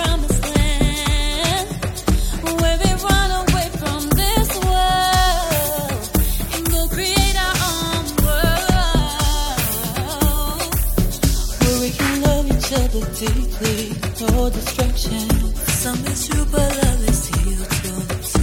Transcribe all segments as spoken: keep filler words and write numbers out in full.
promised land where we run away from this world and go create our own world where we can love each other deeply, no distraction. Some is true, but love is healed too.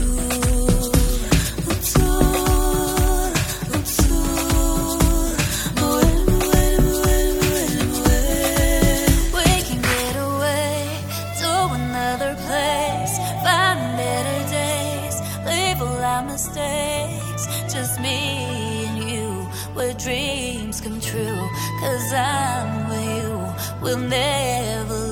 Mistakes, just me and you, where dreams come true. 'Cause I'm with you, we'll never